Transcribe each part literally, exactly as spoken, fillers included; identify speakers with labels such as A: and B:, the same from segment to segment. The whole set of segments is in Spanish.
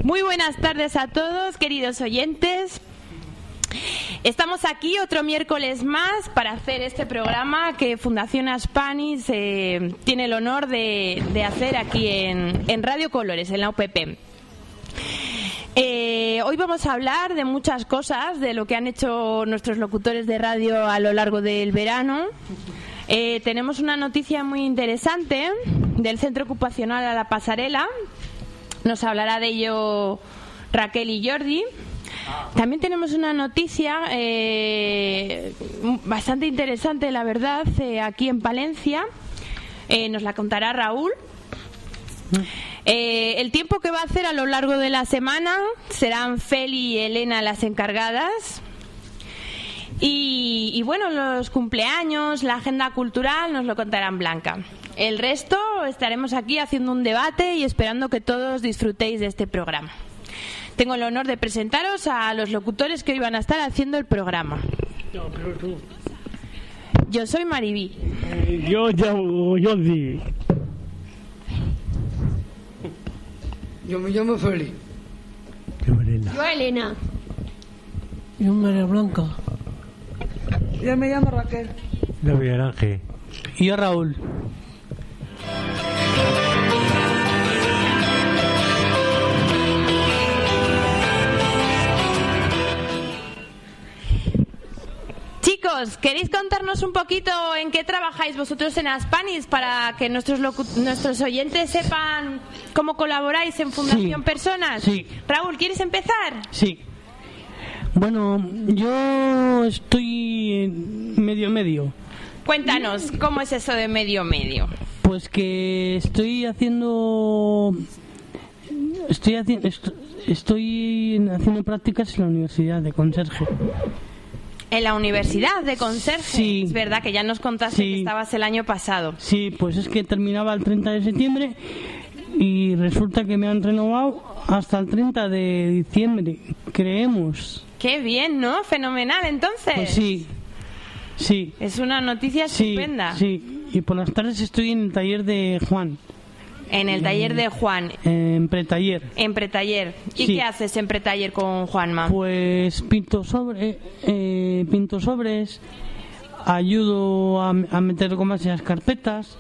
A: Muy buenas tardes a todos, queridos oyentes. Estamos aquí otro miércoles más para hacer este programa que Fundación Aspani eh, tiene el honor de, de hacer aquí en, en Radio Colores, en la U P P. Eh, hoy vamos a hablar de muchas cosas, de lo que han hecho nuestros locutores de radio a lo largo del verano. Eh, tenemos una noticia muy interesante del Centro Ocupacional a la Pasarela. Nos hablará de ello Raquel y Jordi. También tenemos una noticia eh, bastante interesante, la verdad, eh, aquí en Palencia. Eh, nos la contará Raúl. Eh, el tiempo que va a hacer a lo largo de la semana serán Feli y Elena las encargadas. Y, y bueno, los cumpleaños, la agenda cultural nos lo contarán Blanca. El resto estaremos aquí haciendo un debate y esperando que todos disfrutéis de este programa. Tengo el honor de presentaros a los locutores que hoy van a estar haciendo el programa.
B: No, pero tú.
A: Yo soy Maribí.
B: Eh, yo llamo Jordi.
C: Yo me llamo Feli.
B: Yo Elena.
D: Yo Elena.
E: Yo María Blanca.
C: Yo me llamo Raquel.
B: Yo Miguel Ángel.
E: Y yo Raúl.
A: Chicos, ¿queréis contarnos un poquito en qué trabajáis vosotros en Aspanis para que nuestros locu- nuestros oyentes sepan cómo colaboráis en Fundación
E: Sí.
A: Personas?
E: Sí.
A: Raúl, ¿quieres empezar?
E: Sí. Bueno, yo estoy en medio medio.
A: Cuéntanos, ¿cómo es eso de medio medio?
E: Pues que estoy haciendo estoy haciendo estoy haciendo prácticas en la Universidad de Conserje.
A: En la Universidad de Conserje.
E: Sí.
A: Es verdad que ya nos contaste
E: Sí.
A: que estabas el año pasado.
E: Sí, pues es que terminaba el treinta de septiembre y resulta que me han renovado hasta el treinta de diciembre, creemos.
A: Qué bien, ¿no? Fenomenal, entonces.
E: Pues sí. Sí.
A: Es una noticia
E: Sí,
A: estupenda.
E: sí. Y por las tardes estoy en el taller de Juan,
A: En el taller de Juan,
E: en pretaller.
A: en pretaller. ¿Y
E: Sí.
A: qué haces en pretaller con Juanma?
E: Pues pinto sobre, eh, pinto sobres, ayudo a, a meter gomas en las carpetas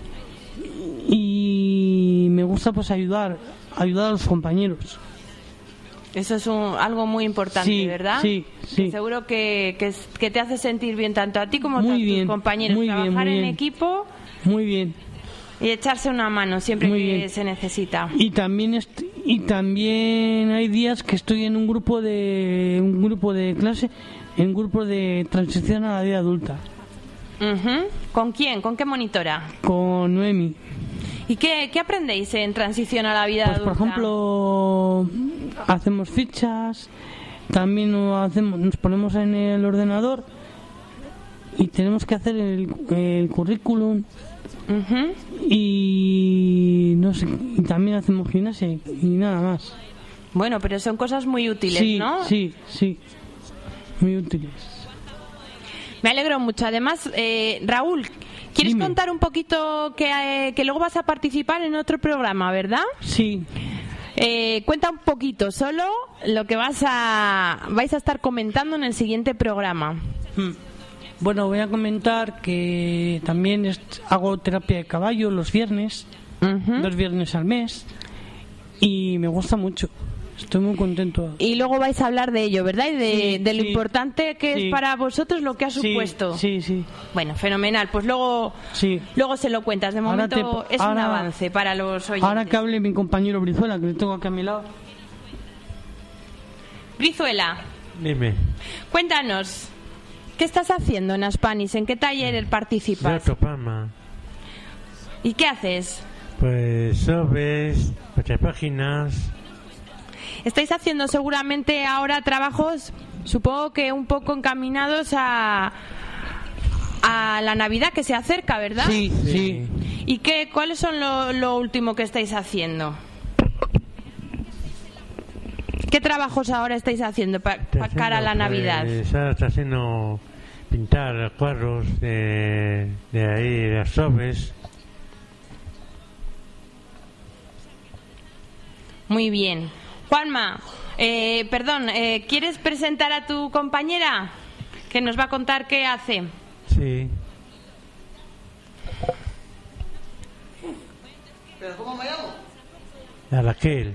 E: y me gusta pues ayudar, ayudar a los compañeros.
A: Eso es un- algo muy importante,
E: Sí,
A: ¿verdad?
E: sí, sí.
A: Que seguro que, que, es- que te hace sentir bien tanto a ti como a
E: Muy
A: tus
E: bien,
A: compañeros.
E: muy bien,
A: Trabajar
E: muy
A: en
E: bien.
A: equipo
E: Muy bien.
A: y echarse una mano siempre
E: Muy
A: que
E: bien.
A: se necesita.
E: Y también est- y también hay días que estoy en un grupo de un grupo de clase, en un grupo de transición a la vida adulta
A: Ujú. ¿Con quién? ¿Con qué monitora?
E: con Noemi.
A: ¿Y qué, qué aprendéis en transición a la vida
E: Pues por
A: adulta?
E: ejemplo, hacemos fichas, también lo hacemos, nos ponemos en el ordenador y tenemos que hacer el, el currículum
A: Ujú.
E: y no sé, y también hacemos gimnasia y, y nada más.
A: Bueno, pero son cosas muy útiles,
E: Sí,
A: ¿no?
E: sí, sí, muy útiles.
A: Me alegro mucho. Además, eh, Raúl, ¿quieres
E: Dime.
A: contar un poquito que, eh, que luego vas a participar en otro programa, verdad?
E: Sí.
A: Eh, cuenta un poquito, solo lo que vas a vais a estar comentando en el siguiente programa.
E: Mm. Bueno, voy a comentar que también est- hago terapia de caballo los viernes,
A: Ujú.
E: dos viernes al mes, y me gusta mucho. Estoy muy contento.
A: Y luego vais a hablar de ello, ¿verdad? Y de,
E: Sí,
A: de lo
E: sí,
A: importante que
E: sí.
A: es para vosotros lo que ha
E: Sí,
A: supuesto.
E: Sí, sí,
A: Bueno, fenomenal. Pues luego,
E: sí.
A: luego se lo cuentas. De
E: Ahora
A: momento
E: te-
A: es un
E: ahora-
A: avance para los oyentes.
E: Ahora que hable mi compañero Brizuela, que le tengo aquí a mi lado.
A: Brizuela,
B: Dime.
A: cuéntanos, ¿qué estás haciendo en Aspanis? ¿En qué taller
B: Yo
A: participas?
B: Topama.
A: ¿Y qué haces?
B: Pues sobres, muchas páginas.
A: Estáis haciendo seguramente ahora trabajos, supongo que un poco encaminados a, a la Navidad que se acerca, ¿verdad?
E: Sí, sí.
A: ¿Y qué, cuáles son lo, lo último que estáis haciendo? ¿Qué trabajos ahora estáis haciendo para
B: Está
A: cara a la
B: haciendo,
A: Navidad?
B: Pues, ahora está haciendo pintar cuadros de, de ahí, de las sobres.
A: Muy bien. Juanma, eh, perdón, eh, ¿quieres presentar a tu compañera? Que nos va a contar qué hace.
B: Sí.
C: ¿Pero cómo me llamo?
B: A Raquel.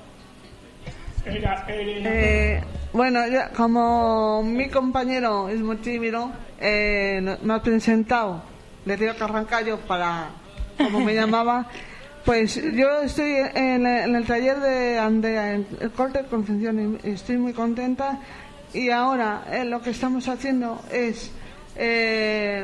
C: Eh, bueno, ya, como mi compañero es muy tímido, eh, no- me ha presentado, le tengo que arrancar yo para, como me llamaba, pues yo estoy en, en el taller de Andea, en el corte de confección, y estoy muy contenta. Y ahora eh, lo que estamos haciendo es eh,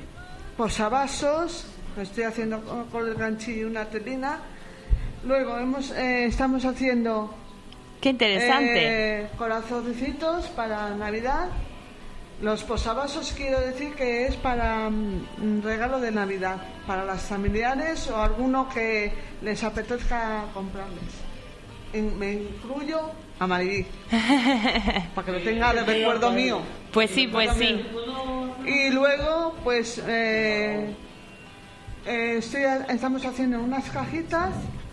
C: posavasos, estoy haciendo con- con el ganchillo y una telina. Luego hemos, eh, estamos haciendo
A: Qué interesante.
C: eh, corazoncitos para Navidad. Los posavasos quiero decir que es para mm, regalo de Navidad, para las familiares o alguno que les apetezca comprarles. In- me incluyo a Maribí, para que lo tenga de recuerdo mío.
A: Pues sí, pues sí.
C: Y luego, pues, eh, eh, estoy, estamos haciendo unas cajitas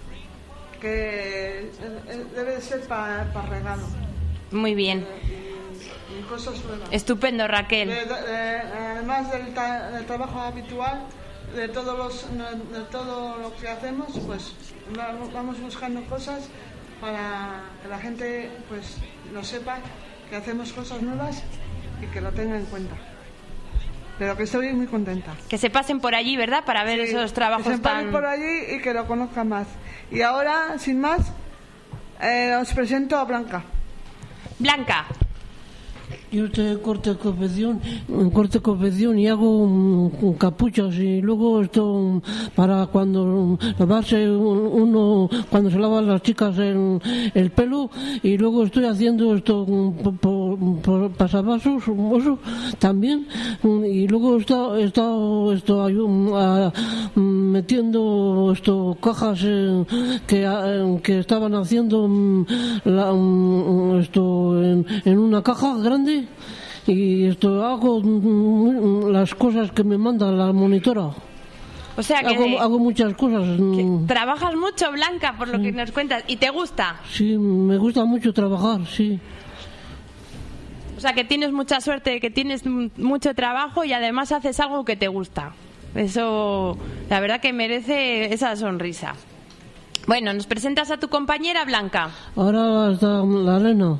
C: que eh, eh, debe de ser para regalo.
A: Muy bien.
C: Y, y cosas nuevas.
A: Estupendo,
C: De-
A: Raquel.
C: de- de- además del, ta- del trabajo habitual, de todos los, de todo lo que hacemos, pues va- vamos buscando cosas para que la gente pues lo sepa, que hacemos cosas nuevas y que lo tenga en cuenta. Pero que estoy muy contenta.
A: Que se pasen por allí, ¿verdad? Para ver
C: Sí,
A: esos
C: que
A: trabajos
C: se paren
A: tan...
C: por allí y que lo conozcan más. Y ahora, sin más, eh, os presento a Blanca.
A: Blanca.
D: Yo te corte confección, corte confección y hago um, capuchas y luego esto um, para cuando um, lavarse uno, cuando se lavan las chicas el, el pelo, y luego estoy haciendo esto um, por, por, por pasavasos um, eso, también, um, y luego he estado, he estado esto, um, a, um, metiendo esto cajas eh, que, eh, que estaban haciendo um, la, um, esto en, en una caja grande. Y esto hago mm, las cosas que me manda la monitora.
A: O sea que,
D: Hago, hago muchas cosas.
A: que
D: mm,
A: trabajas mucho, Blanca, por lo que nos cuentas. ¿Y te gusta?
D: Sí, me gusta mucho trabajar, sí.
A: O sea que tienes mucha suerte, que tienes m- mucho trabajo y además haces algo que te gusta. Eso, la verdad que merece esa sonrisa. Bueno, ¿nos presentas a tu compañera, Blanca?
D: Ahora está la Elena.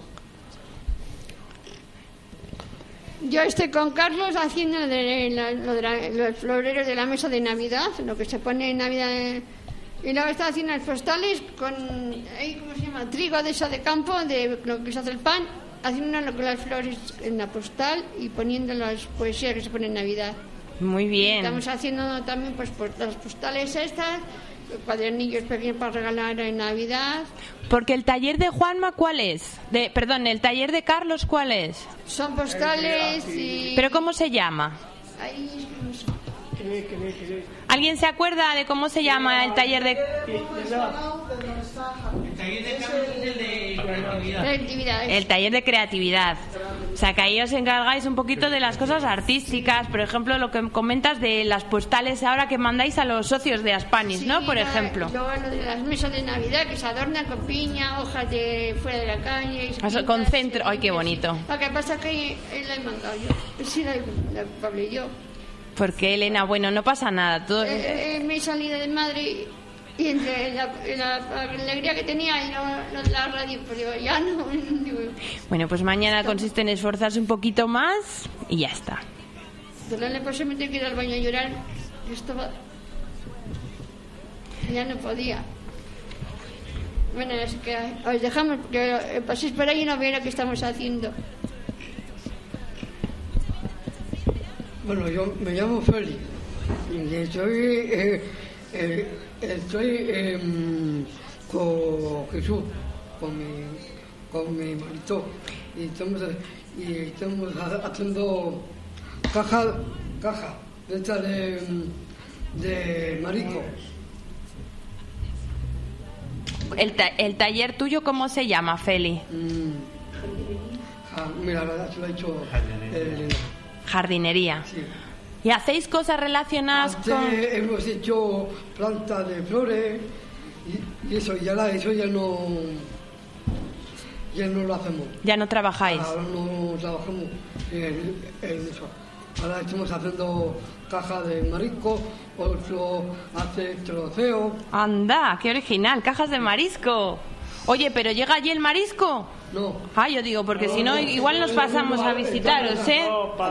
F: Yo estoy con Carlos haciendo de la- lo de la- los floreros de la mesa de Navidad, lo que se pone en Navidad. eh, Y luego está haciendo las postales con, ahí, ¿cómo se llama? Trigo de eso de campo, de lo que se hace el pan, haciendo lo que las flores en la postal y poniendo las poesías que se ponen en Navidad.
A: Muy bien.
F: Estamos haciendo también pues, por las postales estas, cuadernillos pequeños para regalar en Navidad.
A: Porque el taller de Juanma, ¿cuál es? De, perdón, el taller de Carlos, ¿cuál es?
F: Son postales y...
A: ¿Pero cómo se llama?
F: Ahí, no sé.
A: ¿Alguien se acuerda de cómo se llama el taller de...?
F: Creatividad.
A: El taller de creatividad. O sea, que ahí os encargáis un poquito de las cosas artísticas. Por ejemplo, lo que comentas de las postales ahora que mandáis a los socios de Aspanis,
F: Sí,
A: ¿no? Por
F: la-
A: ejemplo.
F: Luego lo de las mesas de Navidad que se adornan con piña, hojas de fuera de la calle. y
A: Eso,
F: pintas,
A: con centro. Ay, qué
F: sí.
A: bonito.
F: Lo que pasa es que él la he mandado yo. Sí, la, la hablé yo.
A: Porque, Elena, bueno, no pasa nada. Todo...
F: Eh, eh, me he salido de madre y entre la, la- la alegría que tenía y lo, lo de la radio, pues digo, ya no. Digo,
A: Bueno, pues mañana consiste en esforzarse un poquito más y ya está.
F: de la pasé me tengo que ir al baño a llorar. Yo estaba... Ya no podía. Bueno, así que os dejamos, porque eh, paséis por ahí y no veáis lo que estamos haciendo.
G: Bueno, yo me llamo Félix y estoy, eh, eh, estoy eh, con Jesús, con mi, con mi marido, y estamos, y estamos ha- haciendo caja, caja de esta de, de marisco.
A: ¿El, ta- el taller tuyo cómo se llama, Feli?
G: Mm, ja, mira, la verdad se lo ha hecho el,
A: Jardinería.
G: sí.
A: ¿Y hacéis cosas relacionadas
G: Antes
A: con...?
G: hemos hecho plantas de flores y, y eso ya la, eso ya no ya no lo hacemos.
A: Ya no trabajáis.
G: Ahora no trabajamos en, en eso. Ahora estamos haciendo cajas de marisco, otro hace troceo.
A: Anda, qué original, cajas de marisco. Oye, ¿pero llega allí el marisco?
G: No.
A: Ah, yo digo, porque si no, igual nos pasamos a visitaros, ¿eh?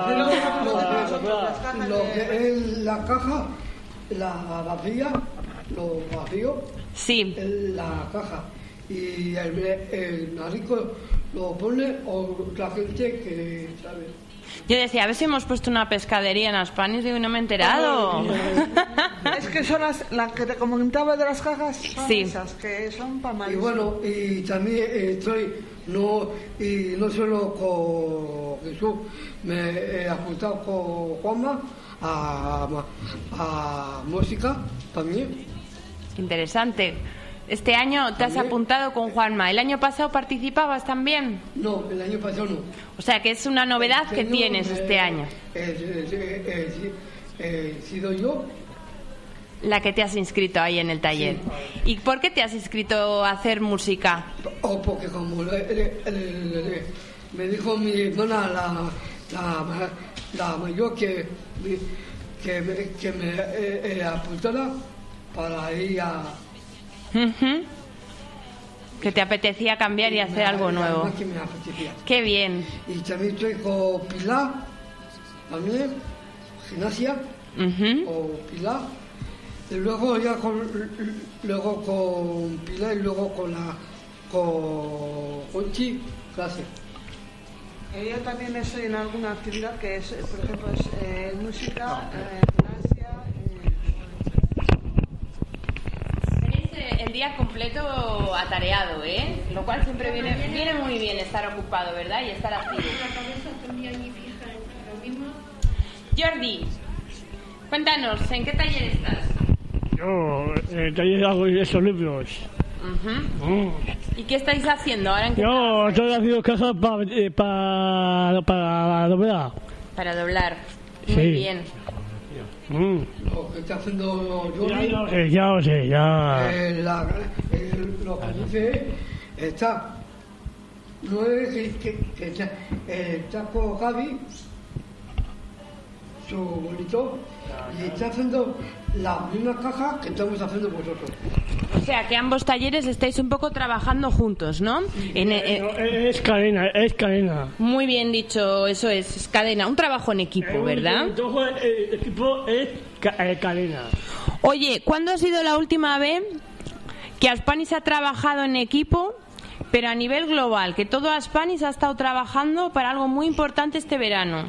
G: Lo que es la caja, la vacía, lo vacío,
A: Sí.
G: la caja. Y el, el marisco lo pone otra gente que sabe.
A: Yo decía, a ver si hemos puesto una pescadería en Aspanis, digo, y no me he enterado.
C: Es que son las, las que te comentaba de las cajas, son
A: Sí.
C: esas, que son para
G: Y
C: marisco.
G: bueno, y también estoy, no, y no solo con Jesús, me he apuntado con Juanma a, a música también.
A: Interesante. Este año te has
G: También.
A: apuntado con Juanma. ¿El año pasado participabas también?
G: No, el año pasado no.
A: O sea, que es una novedad que
G: Este año,
A: tienes
G: eh,
A: este año.
G: He, he- he- he- he sido yo.
A: La que te has inscrito ahí en el taller. ¿Y por qué te has inscrito a hacer música?
G: O porque como le- le- le- le- me dijo mi hermana, la, la, la mayor, que, que, me- que me eh, eh, apuntara para ir a...
A: Ujú. Que te apetecía cambiar y hacer algo nuevo.
G: además que me apetecía.
A: Qué bien.
G: Y también estoy con Pilar, también, gimnasia,
A: Ujú.
G: o Pilar. Y luego ya con, luego con Pilar y luego con la con Conchi, clase.
C: Eh, Yo también estoy en alguna actividad que es, eh, por ejemplo, es eh, música, eh, gimnasia.
A: Tenéis eh, el día completo atareado, ¿eh? Lo cual siempre viene, viene muy bien estar ocupado, ¿verdad? Y estar activo.
F: La cabeza todo el día allí fija en lo mismo.
A: Jordi, cuéntanos, ¿en qué taller estás?
H: Yo, en el taller hago esos libros.
A: Ujú.
H: Mm.
A: ¿Y qué estáis haciendo ahora? ¿En qué
H: Yo estoy haciendo cajas para eh, pa, para doblar.
A: Para doblar. Muy
H: Sí.
A: bien.
H: Mm.
G: Lo que está haciendo
H: Ya
G: Jordi,
H: lo sé, ya lo sé, ya.
G: eh, la- eh, lo que dice está, no es que, que, que está, eh, está con Javi, su monitor, y está haciendo la misma caja que estamos haciendo vosotros.
A: O sea, que ambos talleres estáis un poco trabajando juntos, ¿no? En- en-
H: No, es cadena, es cadena.
A: muy bien dicho, eso es, es cadena, un trabajo en equipo, ¿verdad?
H: El, el, el equipo es ca- eh, cadena.
A: Oye, ¿cuándo ha sido la última vez que Aspanis ha trabajado en equipo, pero a nivel global, que todo Aspanis ha estado trabajando para algo muy importante este verano?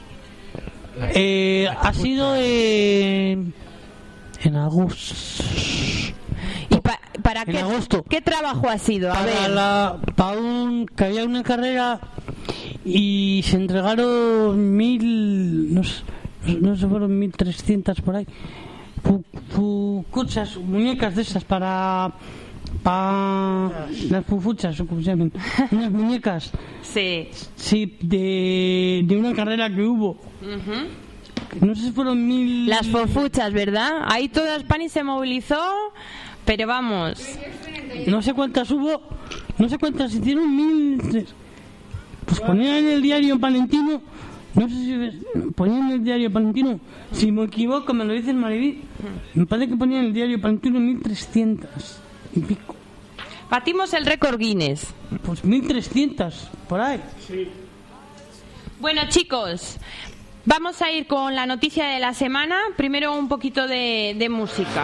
E: Eh, ha sido en, en agosto.
A: ¿Y pa- para
E: En
A: qué,
E: agosto.
A: qué trabajo ha sido? A
E: Para
A: ver.
E: la, para un, que había una carrera y se entregaron mil, no sé, no sé, fueron mil trescientas por ahí, fu- fucuchas, muñecas de esas para, para las fufuchas, o como se llaman, unas muñecas,
A: Sí.
E: sí, de, de una carrera que hubo.
A: Ujú.
E: No sé si fueron mil...
A: Las fofuchas, ¿verdad? Ahí todo Aspanis se movilizó, pero vamos.
E: No sé cuántas hubo, no sé cuántas hicieron, mil... Pues ponían en el diario Palentino, no sé si ves, ponían en el diario Palentino, si me equivoco me lo dice el Mariví, me parece que ponían en el diario Palentino mil trescientas y pico.
A: Batimos el récord Guinness.
E: Pues mil trescientas, por ahí.
A: Bueno, chicos, vamos a ir con la noticia de la semana. Primero un poquito de, de música.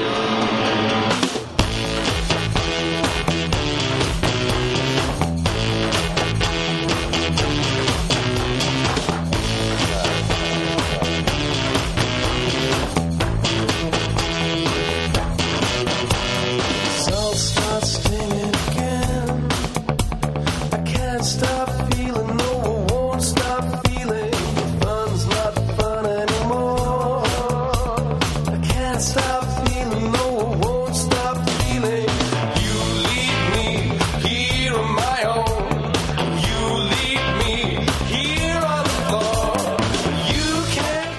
I: Soul starts stinging again. I can't stop feeling, no, I won't stop feeling. Fun's not fun anymore. I can't stop feeling, no, I won't stop feeling. You leave me here on my own. You leave me here on the floor. You can't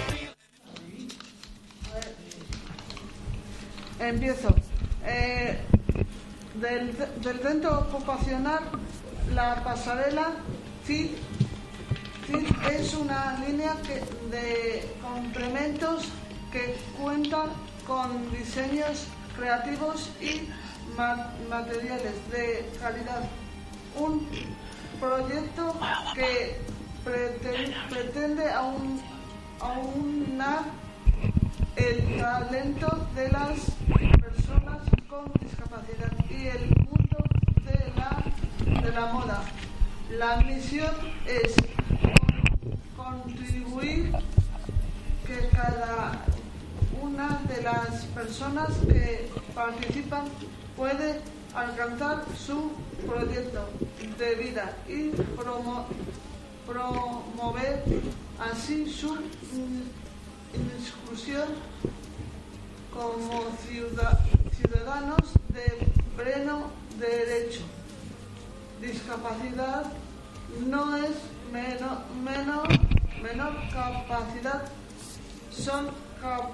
I: feel.
C: Empiezo. Eh, del, del centro ocupacional la pasarela C I D. C I D es una línea que, de complementos que cuentan con diseños creativos y ma- materiales de calidad. Un proyecto que preten- pretende aun- aunar el talento de las personas con discapacidad y el mundo de la, de la moda. La misión es con- contribuir que cada una de las personas que participan puede alcanzar su proyecto de vida y promo- promover así su in- inclusión como ciuda- ciudadanos de pleno derecho. Discapacidad no es menor, menor, menor capacidad, son cap,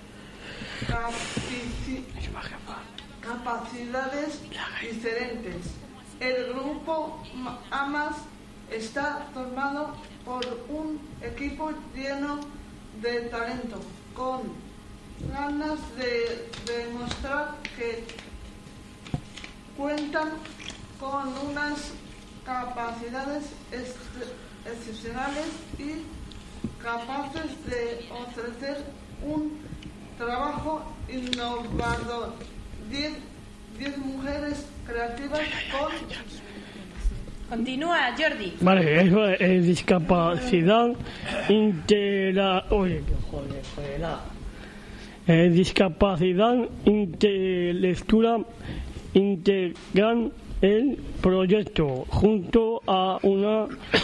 C: capici- capacidades diferentes. El grupo AMAS está formado por un equipo lleno de talento, con ganas de demostrar que cuentan con unas capacidades ex- excepcionales y capaces de ofrecer un trabajo innovador. Diez, diez mujeres creativas con...
A: Continúa, Jordi.
H: Vale, eso es discapacidad intera... Oye, qué joder, joder, la- eh, discapacidad intelectual integran el proyecto junto a una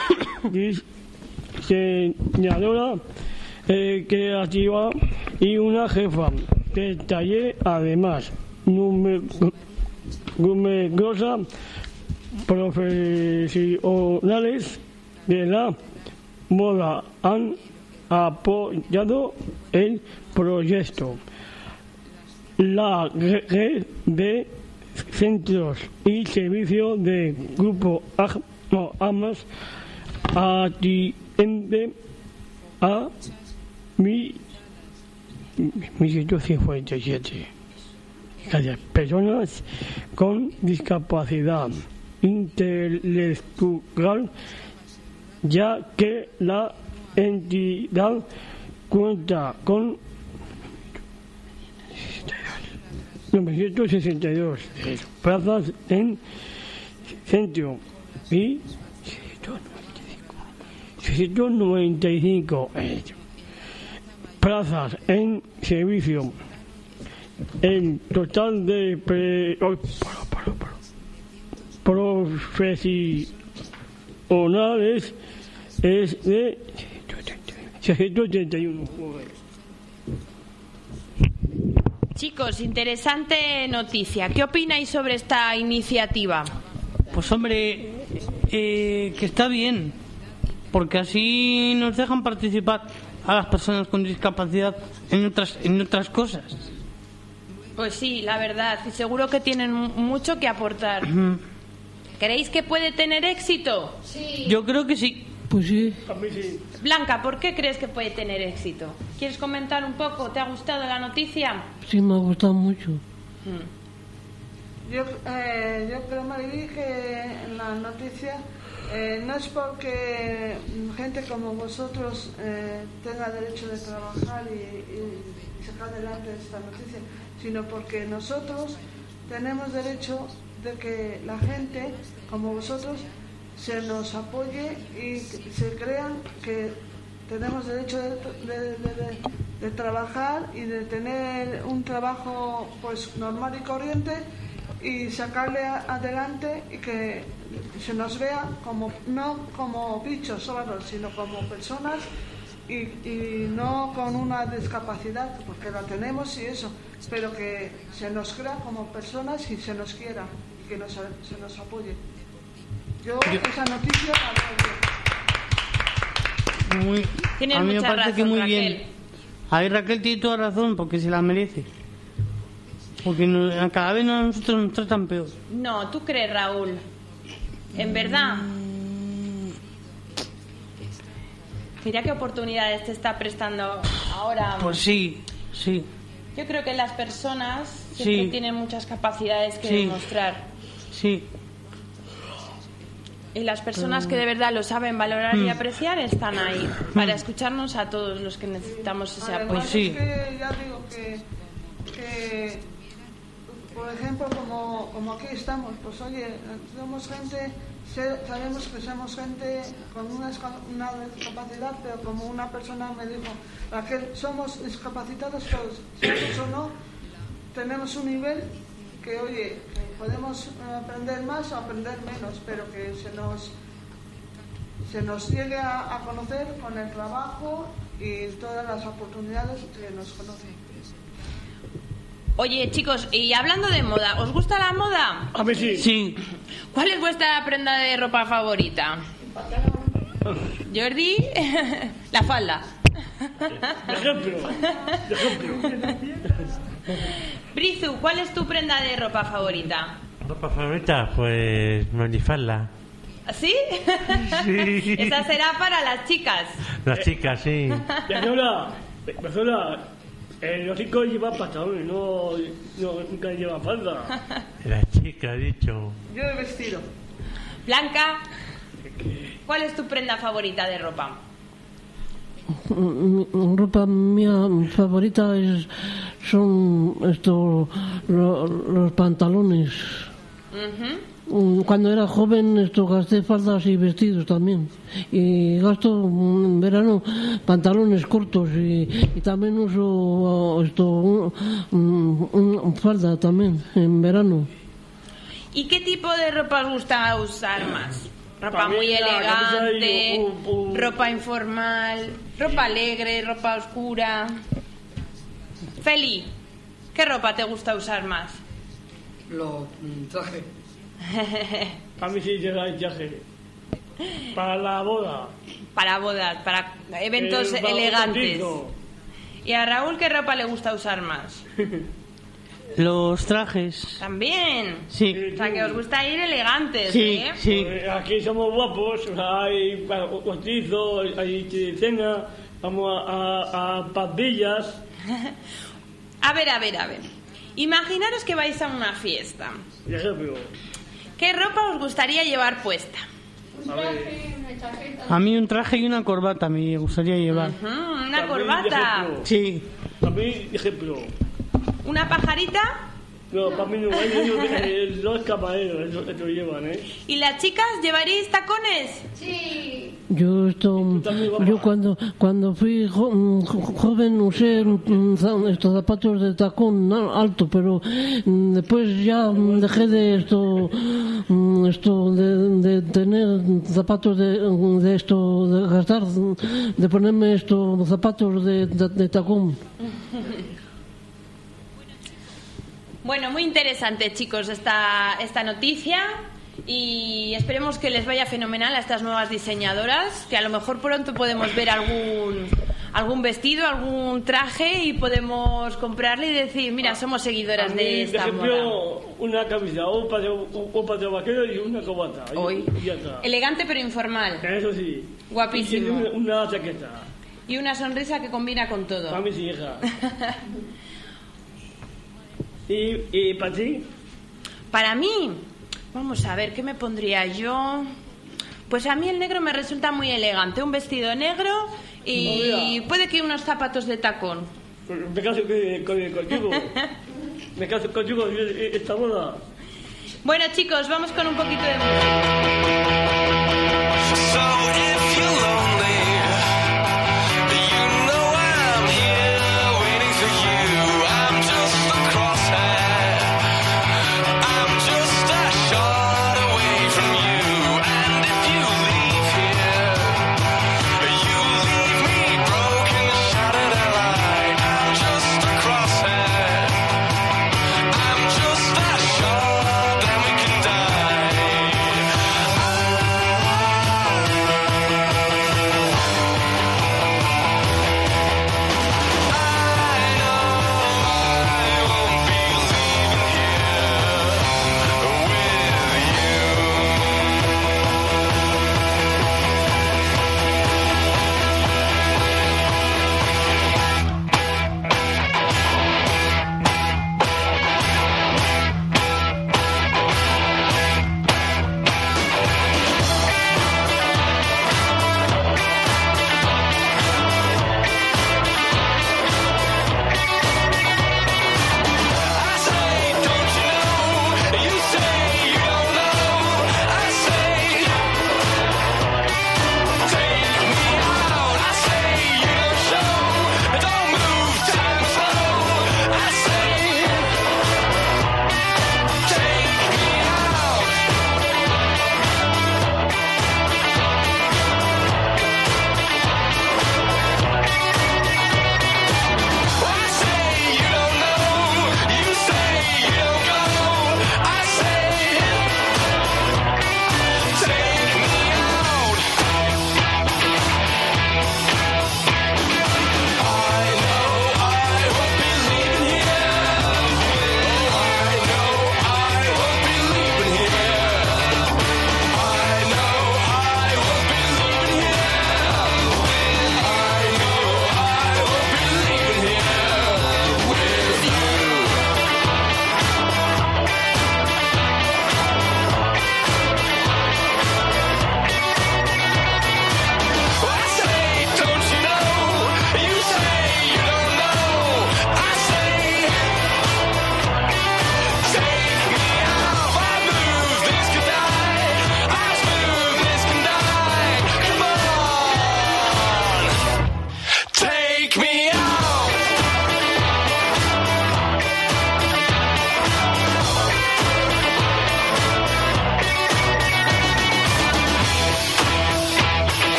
H: diseñadora eh, creativa y una jefa de taller, además numer- numerosa profesionales de la moda han apoyado el proyecto. La red de centros y servicios de Grupo A- no, AMAS atiende a mil ciento cincuenta y siete personas con discapacidad intelectual, ya que la entidad cuenta con novecientos sesenta y dos plazas en centro y seiscientos noventa y cinco plazas en servicio. El total de pre- oh, para, para, para. profesionales es de seiscientos treinta y uno.
A: Chicos, interesante noticia. ¿Qué opináis sobre esta iniciativa?
E: Pues hombre, eh, que está bien, porque así nos dejan participar a las personas con discapacidad en otras en otras cosas.
A: Pues sí, la verdad, y seguro que tienen mucho que aportar. ¿Creéis que puede tener éxito?
F: Sí.
E: Yo creo que sí.
D: Pues sí.
A: Blanca, ¿por qué crees que puede tener éxito? ¿Quieres comentar un poco? ¿Te ha gustado la noticia?
D: Sí, me ha gustado mucho.
C: Yo, eh, yo creo, Mariby, que en la noticia eh, no es porque gente como vosotros eh, tenga derecho de trabajar y, y sacar adelante esta noticia, sino porque nosotros tenemos derecho de que la gente como vosotros se nos apoye y se crean que tenemos derecho de, de, de, de, de trabajar y de tener un trabajo pues normal y corriente y sacarle a, adelante y que se nos vea como no como bichos solos, sino como personas y, y no con una discapacidad, porque la tenemos y eso, pero que se nos crea como personas y se nos quiera y que nos, se nos apoye. Yo, Yo esa noticia la veo bien.
E: Muy,
A: Tienes
E: a mí me
A: mucha
E: parece
A: razón,
E: que muy
A: Raquel.
E: bien. Ahí Raquel tiene toda razón, porque se la merece. Porque no- cada vez a nosotros nos tratan peor.
A: No, ¿tú crees, Raúl? En verdad. Mira qué oportunidades te está prestando ahora.
E: Pues sí, sí.
A: Yo creo que las personas siempre
E: Sí.
A: tienen muchas capacidades que
E: Sí.
A: demostrar.
E: Sí.
A: Y las personas que de verdad lo saben valorar y
E: Mm.
A: apreciar están ahí para escucharnos a todos los que necesitamos ese apoyo.
C: Además,
E: Pues sí.
C: es que ya digo que, que, por ejemplo, como, como aquí estamos, pues oye, somos gente, sé- sabemos que somos gente con una, esca- una discapacidad, pero como una persona me dijo, Raquel, somos discapacitados todos, seamos o no, tenemos un nivel que, oye, que podemos aprender más o aprender menos, pero que se nos se nos llegue a, a conocer con el trabajo y todas las oportunidades que nos conocen.
A: Oye, chicos, y hablando de moda, ¿os gusta la moda?
H: A mí sí.
E: Sí.
A: ¿Cuál es vuestra prenda de ropa favorita? Jordi, la falda.
H: De ejemplo. De ejemplo.
A: Brizu, ¿cuál es tu prenda de ropa favorita?
B: Ropa favorita, pues minifalda.
A: ¿Sí?
B: Sí.
A: Esa será para las chicas.
B: Las chicas, sí.
H: Bezola, Bezola, eh, los chicos llevan pantalones, no, no, nunca llevan falda.
B: Las chicas, he dicho.
C: Yo he vestido.
A: Blanca, ¿cuál es tu prenda favorita de ropa?
D: Mi ropa mía favorita es son esto lo- los pantalones.
A: Ujú.
D: Mm, Cuando era joven esto gasté faldas y vestidos también y gasto mm, en verano pantalones cortos y, y también uso esto un, un- un- falda también en verano.
A: ¿Y qué tipo de ropa os gusta usar más? Ropa muy
H: Camisa,
A: elegante,
H: camisa y un- un-
A: ropa informal, ropa alegre, ropa oscura. Feli, ¿qué ropa te gusta usar más?
G: Los mm, trajes.
H: A mí sí llega el viaje. Para la boda.
A: Para bodas, para eventos
H: el
A: elegantes.
H: bautizo.
A: ¿Y a Raúl qué ropa le gusta usar más?
E: Los trajes.
A: También.
E: Sí.
A: O sea, que os gusta ir elegantes,
E: Sí,
A: ¿eh?
E: sí.
H: Eh, Aquí somos guapos, hay bautizo, hay cena, vamos a, a, a pandillas.
A: A ver, a ver, a ver. Imaginaros que vais a una fiesta.
H: Por ejemplo,
A: ¿Qué ropa os gustaría llevar puesta?
F: Un traje, una chaqueta.
E: A mí un traje y una corbata me gustaría llevar.
A: Ujú, una
H: También,
A: corbata.
H: ejemplo.
E: Sí.
H: a mí, ejemplo,
A: Una pajarita.
H: no, para mí no, ellos, eh, los camareros, eso, eso llevan, ¿eh?
A: ¿Y las chicas llevaréis tacones?
F: Sí.
D: Yo esto
H: también, guapa.
D: yo cuando cuando fui jo- mm, jo- joven usé mm, za- estos zapatos de tacón a- alto, pero mm, después ya mm, dejé de esto mm, esto de, de tener zapatos de, de esto de gastar de ponerme estos zapatos de, de, de tacón.
A: Bueno, muy interesante, chicos, esta, esta noticia. Y esperemos que les vaya fenomenal a estas nuevas diseñadoras, que a lo mejor pronto podemos ver algún algún vestido, algún traje y podemos comprarle y decir, mira, somos
H: A
A: seguidoras
H: mí,
A: de
H: de
A: esta moda.
H: ejemplo, una camisa, un pateo, un, un pateo vaquero y una corbata. y-
A: Hoy.
H: Y ya está.
A: Elegante pero informal.
H: Eso sí.
A: Guapísimo.
H: Y una, una chaqueta.
A: Y una sonrisa que combina con todo.
H: Para mis hijas. ¿Y, y para ti?
A: Para mí, vamos a ver, ¿qué me pondría yo? Pues a mí el negro me resulta muy elegante. Un vestido negro y
H: Mira.
A: puede que unos zapatos de tacón.
H: Me caso con- con- contigo. Me caso contigo esta boda.
A: Bueno, chicos, vamos con un poquito de música.
I: So if you're lonely, you know I'm here waiting for you. I'm just a crosshair. I'm just a shot away from you. And if you leave here, you leave me broken, shattered and alive. I'm just a crosshair. I'm just a shot, then we can die.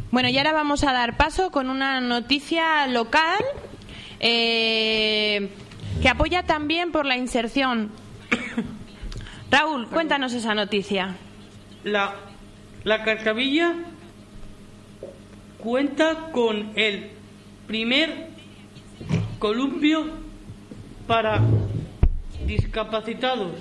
A: Bueno, y ahora vamos a dar paso con una noticia local eh, que apoya también por la inserción. Raúl, cuéntanos esa noticia.
E: La, la Carcavilla cuenta con el primer columpio para discapacitados.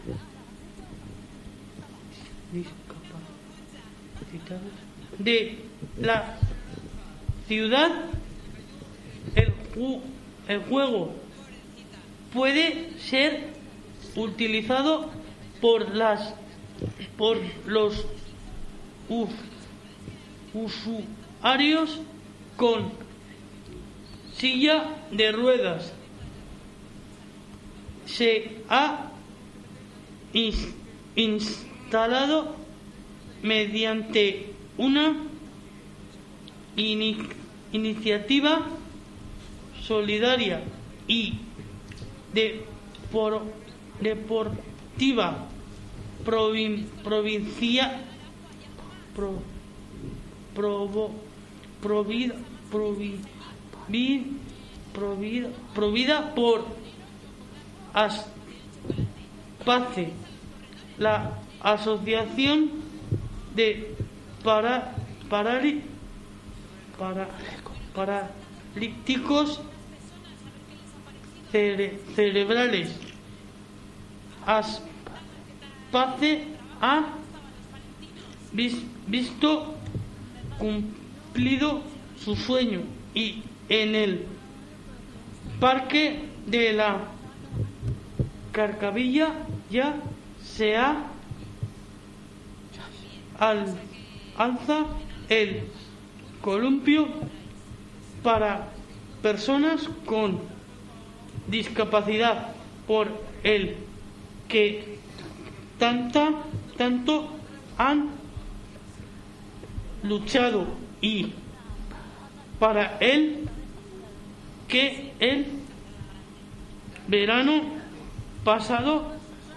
E: Discapacitados de la ciudad. El, ju- el juego puede ser utilizado por las por los u- usuarios con silla de ruedas. Se ha ins- instalado mediante una ini- iniciativa solidaria y de por, deportiva provin, provincia pro, provo, provida, provi, vi- provida, provida por ASPACE, la Asociación de para, parali, para, Paralíticos cere, Cerebrales. ASPACE ha vis, visto cumplido su sueño y en el Parque de la Carcavilla ya se ha al, alza el columpio para personas con discapacidad por el que tanta, tanto han luchado y para el que el verano pasado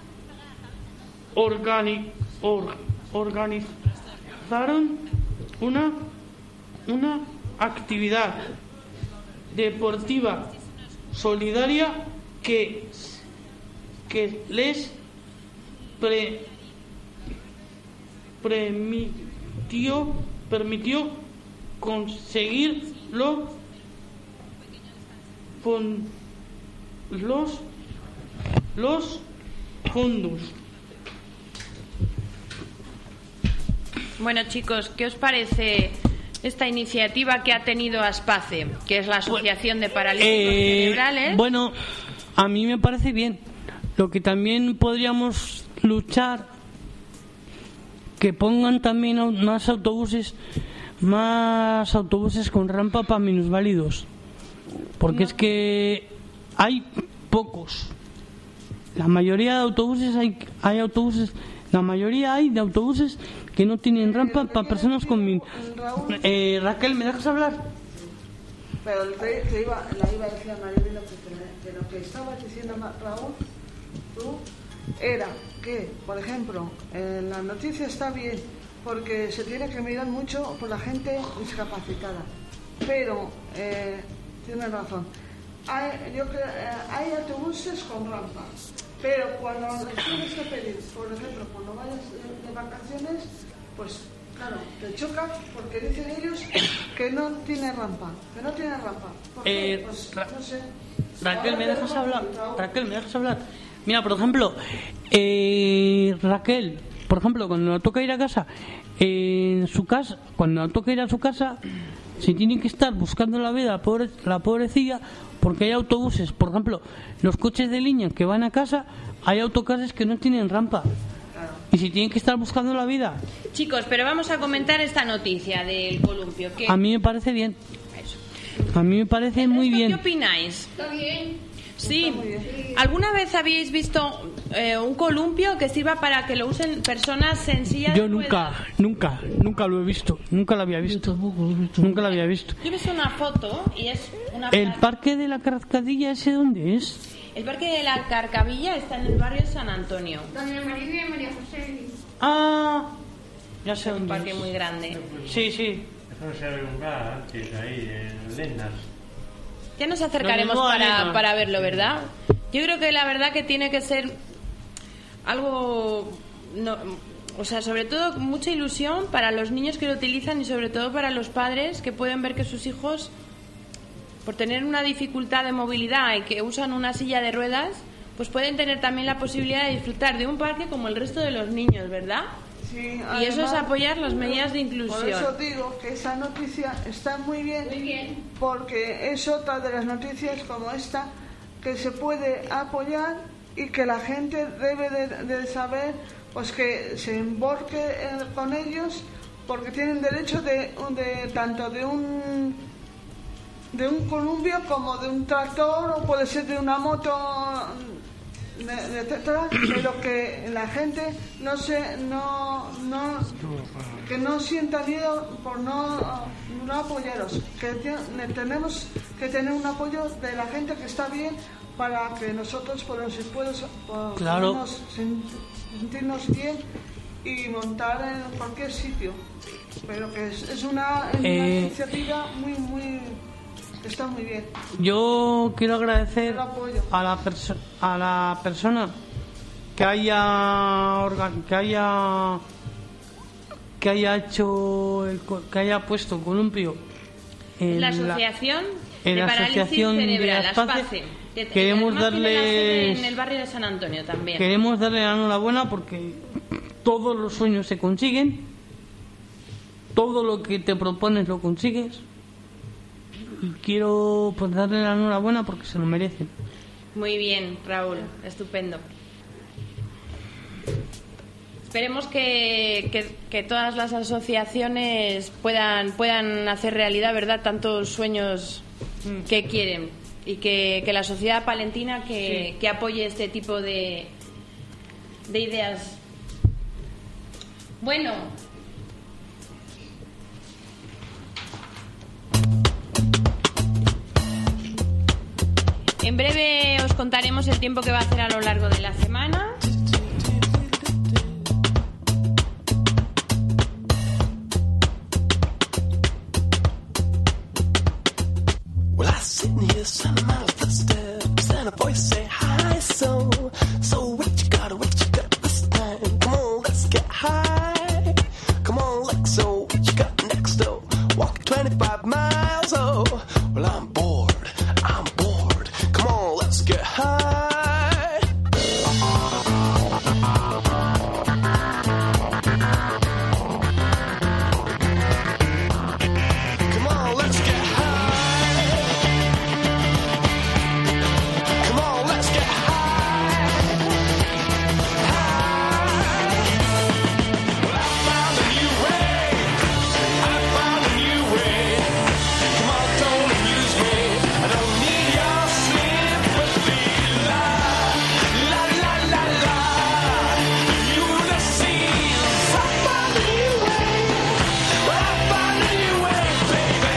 E: organi, or, organizaron una, una actividad deportiva solidaria que, que les pre, permitió, permitió conseguir lo, con los, los fondos.
A: Bueno, chicos, ¿qué os parece esta iniciativa que ha tenido ASPACE, que es la Asociación de Paralíticos
E: Eh,
A: Cerebrales?
E: bueno, a mí me parece bien. Lo que también podríamos luchar, que pongan también au- más autobuses, más autobuses con rampa para minusválidos, porque es que hay pocos. La mayoría de autobuses hay, hay autobuses, la mayoría hay de autobuses que no tienen rampa para personas con min. Eh, Raquel, ¿me dejas hablar?
C: Pero el rey te iba, la iba a decir a Maribel lo que, te- de lo que estabas diciendo, Ma- Raúl, tú, era que, por ejemplo, en la noticia está bien, porque se tiene que mirar mucho por la gente discapacitada. Pero, eh, tienes razón, hay, yo creo, eh, hay autobuses con rampa, pero cuando les tienes que pedir, por ejemplo, cuando vayas de, de vacaciones, pues claro, te chocas porque dicen ellos que no tiene rampa, que no tiene rampa. ¿Por qué?
E: Eh,
C: Pues,
E: Ra-
C: no sé.
E: Raquel, ¿me
C: Ahora
E: dejas
C: tenemos
E: hablar?
C: Raúl.
E: Raquel, ¿me dejas hablar? Mira, por ejemplo, eh, Raquel, por ejemplo, cuando le toca ir a casa, eh, en su casa, cuando le toca ir a su casa, se tiene que estar buscando la vida, la, pobre, la pobrecilla, porque hay autobuses, por ejemplo, los coches de línea que van a casa, hay autocares que no tienen rampa. Y si tienen que estar buscando la vida.
A: Chicos, pero vamos a comentar esta noticia del columpio. ¿Qué?
E: A mí me parece bien.
A: Eso.
E: A mí me parece muy
A: ¿Esto
E: bien.
A: ¿Qué opináis?
F: Está bien.
A: Sí. ¿Alguna vez habéis visto eh, un columpio que sirva para que lo usen personas en silla de
E: Yo nunca,
A: ruedas?
E: nunca, nunca lo he visto. Nunca lo había visto.
D: Tampoco lo he visto.
E: Nunca lo había visto.
A: Yo he visto una foto y es una...
E: ¿El parque de la Carcadilla ese dónde es?
A: El parque de la Carcavilla está en el barrio San Antonio.
F: Doña María y María José.
E: Ah, ya sé
A: Un
E: dónde
A: parque
E: es.
A: muy grande.
E: Sí, sí.
B: Eso se alumbraba antes ahí en Lennas.
A: Ya nos acercaremos
E: Lo mismo
A: para,
E: Alena.
A: para verlo, ¿verdad? Yo creo que la verdad que tiene que ser algo, no, o sea, sobre todo mucha ilusión para los niños que lo utilizan y sobre todo para los padres que pueden ver que sus hijos, por tener una dificultad de movilidad y que usan una silla de ruedas, pues pueden tener también la posibilidad de disfrutar de un parque como el resto de los niños, ¿verdad?
C: Sí,
A: Y eso es
C: además,
A: apoyar las medidas de
C: Por
A: inclusión.
C: eso digo que esa noticia está muy bien,
F: Muy bien.
C: porque es otra de las noticias como esta que se puede apoyar y que la gente debe de, de saber, pues que se emborque eh, con ellos, porque tienen derecho de, de tanto de un de un columpio como de un tractor o puede ser de una moto, etcétera, pero que la gente no se no no que no sienta miedo por no no apoyaros, que te- tenemos que tener un apoyo de la gente que está bien para que nosotros podamos, podamos,
E: Claro.
C: podamos sen- sentirnos bien y montar en cualquier sitio, pero que es, es una, es una
E: Eh.
C: iniciativa muy muy está muy bien.
E: Yo quiero agradecer
C: Yo lo apoyo.
E: a la, perso- a la persona que haya orga- que haya que haya hecho el co- que haya puesto el columpio en
A: La Asociación
E: en
A: de
E: la
A: Parálisis
E: Asociación de
A: Cerebral,
E: Aspace,
A: Aspace, que te-
E: queremos
A: además tiene la sede
E: darles-
A: en el barrio de San Antonio también.
E: queremos darle la enhorabuena porque todos los sueños se consiguen, todo lo que te propones lo consigues y quiero pues darle la enhorabuena porque se lo merecen.
A: Muy bien, Raúl, estupendo. Esperemos que, que, que todas las asociaciones puedan, puedan hacer realidad, ¿verdad?, tantos sueños que quieren y que, que la sociedad palentina que, que apoye este tipo de, de ideas. Bueno, en breve os contaremos el tiempo que va a hacer a lo largo de la semana.
I: Well, I sitting here sounding my footsteps and a voice say hi. So, so what you got, what you got this time? Come on, let's get high. Come on, Lexo, what you got next though? Walk twenty-five miles, oh. Well, I'm bored, I'm bored. Come on, let's get high. Come on, let's get high. Come on, let's get high. High. Well, I found a new way. I found a new way. Come on, don't abuse me. I don't need your sympathy. La, la, la, la, la. Ulysses, I found a new way. Well, I found a new way, baby.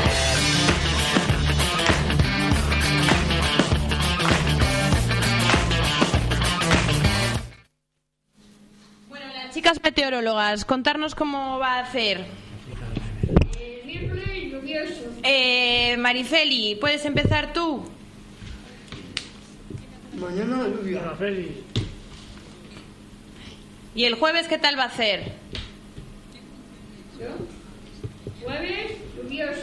A: Bueno, las chicas meteorólogas, contarnos cómo va a hacer.
F: El miércoles lluvioso.
A: Eh, Mariceli, ¿puedes empezar tú?
G: Mañana lluvia.
H: Feliz.
A: ¿Y el jueves qué tal va a hacer?
F: Jueves lluvioso.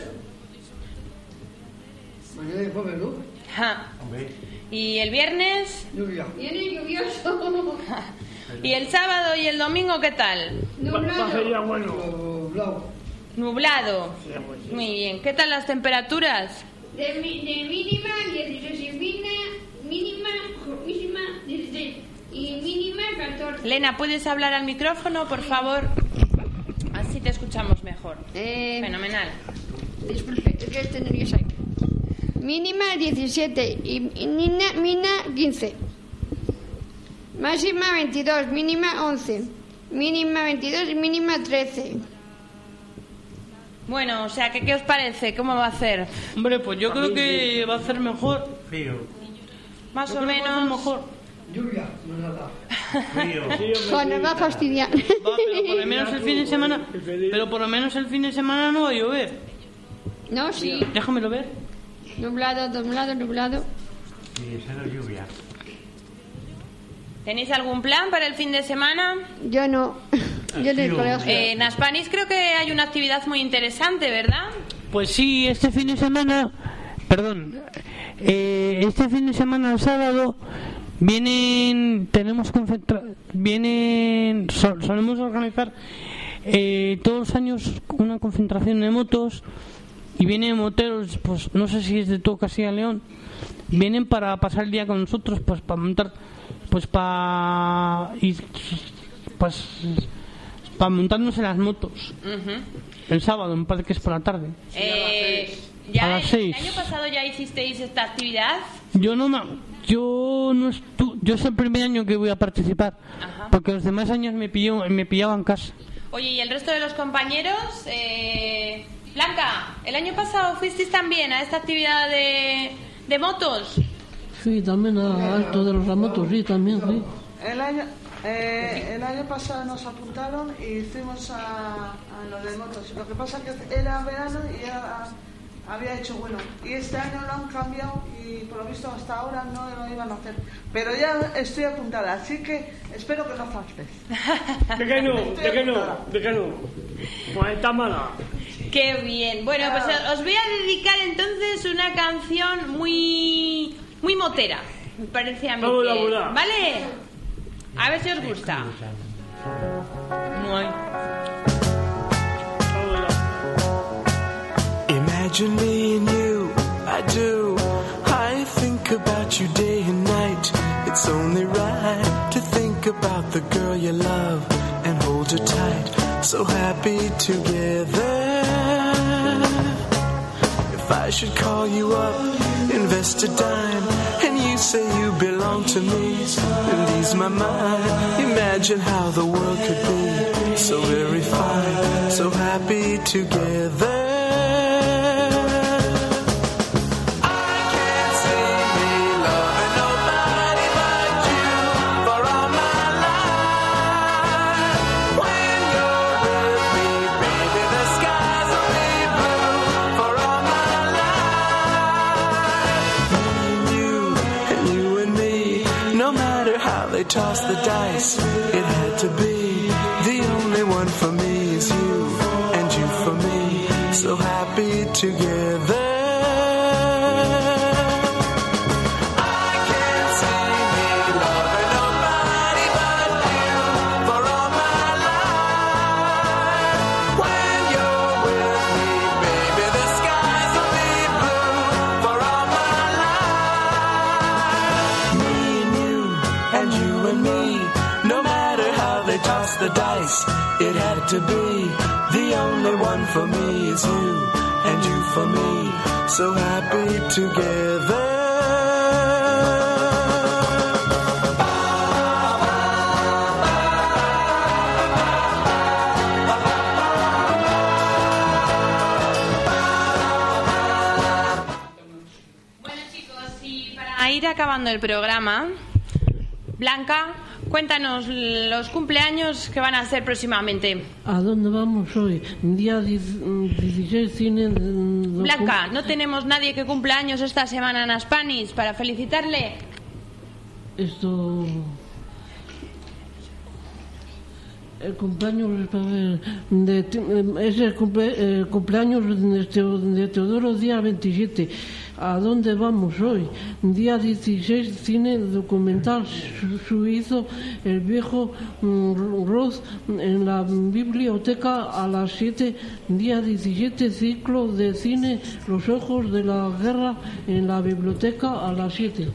G: Mañana es jueves, ¿no?
A: Ja. ¿Y el viernes?
G: Lluvia.
F: Viene lluvioso.
A: ¿Y el sábado y el domingo qué tal?
H: Va, va a ser ya
F: Nublado.
H: bueno.
G: Blau.
A: Nublado. Muy bien. ¿Qué tal las temperaturas?
F: De, mi- de mínima dieciséis y mínima, mínima, máxima dieciséis y mínima catorce.
A: Lena, ¿puedes hablar al micrófono, por favor? Así te escuchamos mejor.
F: Eh,
A: Fenomenal.
F: Disculpe, es que estoy nerviosa. Mínima diecisiete y mina, mina quince. Máxima veintidós, mínima once. Mínima veintidós y mínima trece.
A: Bueno, o sea, ¿qué, qué os parece? ¿Cómo va a hacer?
E: Hombre, pues yo creo que va a ser mejor.
B: Frío.
A: Más
E: Yo
A: o
E: creo que va a ser
A: menos.
E: mejor.
G: Lluvia, no nada.
F: Joder, nos va a fastidiar.
E: Va, pero por lo menos el fin de semana, pero por lo menos el fin de semana no va a llover.
F: No, sí.
E: Déjamelo ver.
F: Nublado, nublado, nublado.
B: Sí, esa no es lluvia.
A: ¿Tenéis algún plan para el fin de semana?
F: Yo no. Yo en el colegio.
A: Eh, en Aspanis creo que hay una actividad muy interesante, ¿verdad?
E: Pues sí, este fin de semana, perdón, eh, este fin de semana, el sábado, vienen, tenemos concentra, vienen, sol, solemos organizar eh, todos los años una concentración de motos y vienen moteros, pues no sé si es de todo Castilla y León, vienen para pasar el día con nosotros, pues para montar, pues para ir, pues para montarnos en las motos.
A: Uh-huh.
E: El sábado, me parece que es por la tarde.
A: Eh, ya
E: a las
A: el,
E: seis.
A: ¿El año pasado ya hicisteis esta actividad?
E: Yo no, ma- yo no estu- yo es el primer año que voy a participar,
A: Ajá.
E: porque los demás años me pilló, me pillaban en casa.
A: Oye, ¿y el resto de los compañeros? Eh, Blanca, ¿el año pasado fuisteis también a esta actividad de, de motos?
D: Sí, también a Alto de los Ramotos, sí, también, sí.
C: El año, eh, el año pasado nos apuntaron y fuimos a, a lo de motos. Lo que pasa que era verano y era, había hecho bueno. Y este año lo han cambiado y por lo visto hasta ahora no lo iban a hacer. Pero ya estoy apuntada, así que espero que no faltes.
H: ¿De qué no? ¿De qué no? ¿De qué no? Pues está mala.
A: Qué bien. Bueno, pues os voy a dedicar entonces una canción muy muy motera. Me parece a mí.
H: Vamos a
A: que-
H: laburar.
A: ¿Vale? A ver si os gusta. Muy.
I: Imagine me and you, I do. I think about you day and night. It's only right to think about the girl you love and hold her tight. So happy together. If I should call you up, invest a dime, and you say you belong to me, and ease my mind. Imagine how the world could be so very fine, so happy together. Toss the dice, it had to be. The only one for me is you, and you for me. So happy together. I can't see me loving nobody but you for all my life. When you're with me, baby, the skies will be blue for all my life. Me and you, and you and me, no matter how they toss the dice, it had to be. The only one for me is you, and you for me, so happy together.
A: Bueno, chicos, y para ir acabando el programa, Blanca, cuéntanos los cumpleaños que van a ser próximamente.
D: ¿A dónde vamos hoy? Día dieciséis, cine... de-
A: Blanca, ¿no tenemos nadie que cumpla años esta semana en Aspanis para felicitarle?
D: Esto... El cumpleaños es para ver, de, es el, cumple, el cumpleaños de, Teo- de Teodoro, día veintisiete. ¿A dónde vamos hoy? Día dieciséis, cine documental su- suizo, El viejo mm, Roth, en la biblioteca a las siete. Día diecisiete, ciclo de cine Los ojos de la guerra, en la biblioteca a las siete.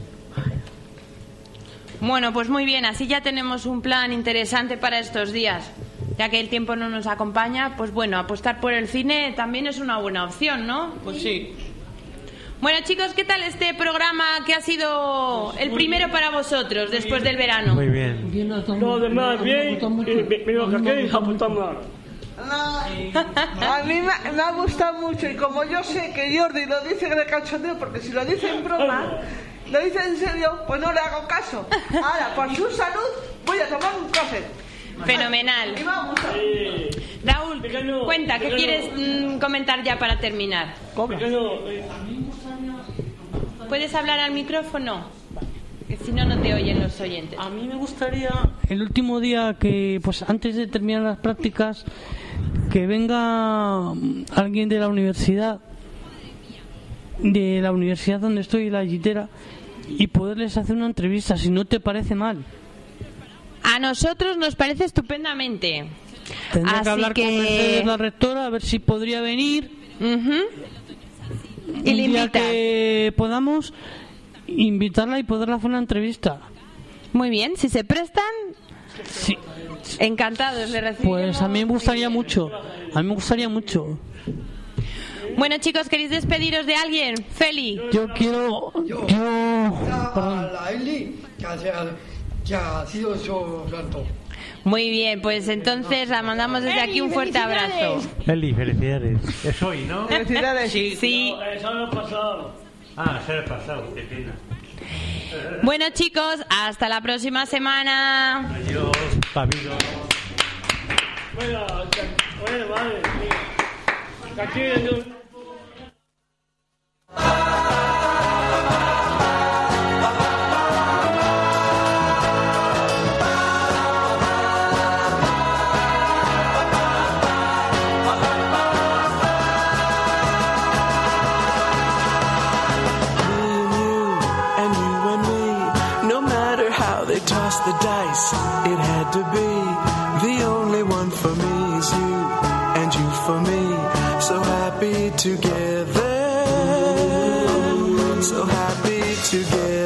A: Bueno, pues muy bien, así ya tenemos un plan interesante para estos días. Ya que el tiempo no nos acompaña, pues bueno, apostar por el cine también es una buena opción, ¿no?
E: Pues sí.
A: Bueno, chicos, ¿qué tal este programa que ha sido el primero para vosotros después del verano?
B: Muy bien.
D: Bien, hasta
H: Los demás bien, pero que aquí apuntan mal.
C: No, a mí me, me ha gustado mucho y como yo sé que Jordi lo dice de cachondeo, porque si lo dice en broma, lo dice en serio, pues no le hago caso. Ahora, por su salud, voy a tomar un café.
A: Fenomenal.
C: Y vamos a...
A: Raúl,
H: Pequeño,
A: cuenta, ¿qué
H: pequeño.
A: quieres mm, comentar ya para terminar?
H: Pequeño, eh,
A: ¿Puedes hablar al micrófono? Que si no, no te oyen los oyentes.
E: A mí me gustaría, el último día que, pues antes de terminar las prácticas, que venga alguien de la universidad, de la universidad donde estoy, la Gitera, y poderles hacer una entrevista, si no te parece mal.
A: A nosotros nos parece estupendamente.
E: Tendré
A: Así
E: que hablar
A: que-
E: con Mercedes, la rectora, a ver si podría venir.
A: Ujú.
E: Un
A: Y le
E: día
A: invitas.
E: que podamos invitarla y poderla hacer una entrevista.
A: Muy bien, si se prestan,
E: Sí.
A: encantados de recibir.
E: Pues a mí me gustaría mucho. A mí me gustaría mucho.
A: Bueno, chicos, ¿queréis despediros de alguien? Feli.
E: Yo quiero.
G: Yo.
E: Yo.
G: A
E: Perdón.
G: la Eli, que ha, que ha sido su santo.
A: Muy bien, pues entonces la mandamos desde aquí un fuerte abrazo.
B: Eli, felicidades. Es hoy, ¿no?
C: Felicidades.
A: Sí.
H: no, eso no ha pasado.
B: Ah, se ha pasado, qué pena.
A: Bueno, chicos, hasta la próxima semana.
B: Adiós, Pabilo.
H: Venga, ca- bueno, vale, mira. Aquí yo...
I: And you and me, no matter how they toss the dice, it had to be. The only one for me is you, and you for me. So happy together, so happy together.